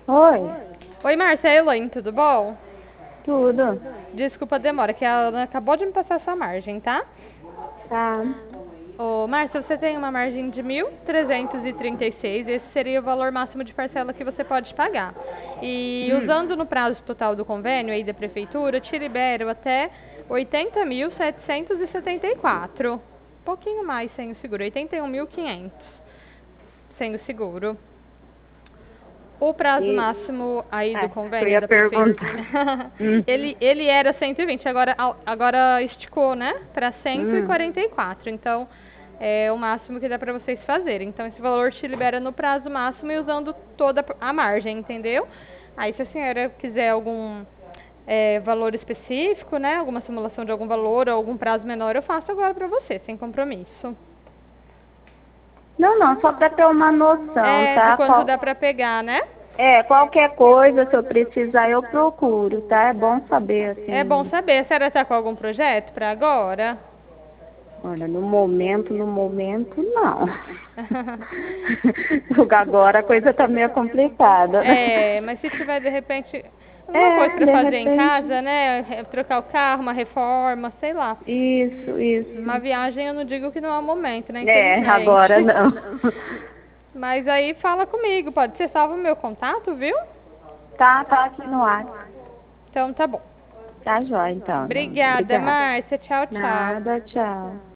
Oi, Oi, Márcia, é a Elaine, tudo bom? tudo. Desculpa a demora, que a Ana acabou de me passar essa margem, tá? Tá. Ô, Márcia, você tem uma margem de 1.336, esse seria o valor máximo de parcela que você pode pagar. E usando no prazo total do convênio aí da prefeitura, te libero até 80.774. Um pouquinho mais sem o seguro, 81.500 sem o seguro. O prazo E máximo aí do eu convênio ia da prefeitura, perguntar. Hum, ele era 120, agora esticou, né, para hum. 144. Então, é o máximo que dá para vocês fazerem. Então, esse valor te libera no prazo máximo e usando toda a margem, entendeu? Aí, se a senhora quiser algum valor específico, né, alguma simulação de algum valor ou algum prazo menor, eu faço agora para você, sem compromisso. Não, não, só para ter uma noção, É, de tá? quanto dá para pegar, né? Qualquer coisa, se eu precisar, eu procuro, tá? É bom saber, É bom assim. saber. A senhora está com algum projeto para agora? Olha, no momento, não. Agora a coisa tá meio complicada, né? É, mas se tiver de repente alguma coisa para De fazer em repente. casa, né? Trocar o carro, uma reforma, sei lá. Isso, Uma isso. viagem eu não digo que não é o momento, né? Agora Infelizmente. não. Mas aí fala comigo, pode ser salvo o meu contato, viu? Tá aqui no ar. Então tá bom. Tá jóia, então, Dani. Obrigada, Obrigada. Márcia. Tchau, tchau. Nada, tchau.